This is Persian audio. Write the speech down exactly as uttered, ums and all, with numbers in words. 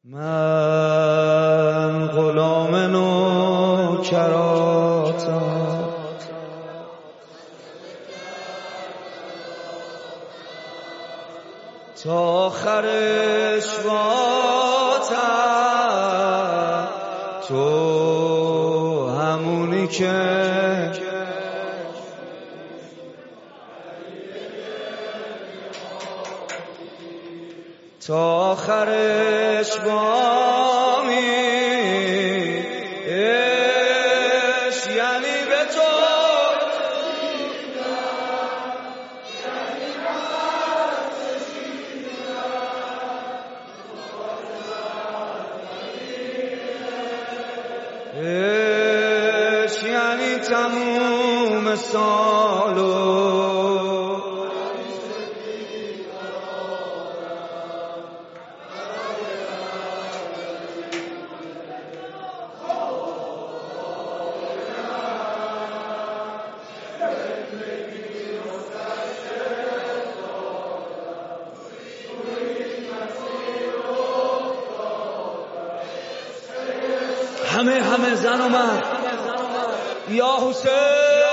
من غلام نوکراتم، تا آخر اشواتم. تو همونی که تا آخرش بامی، اش یعنی به تو اش یعنی تموم سالو همه همه زن و مرد یا حسین.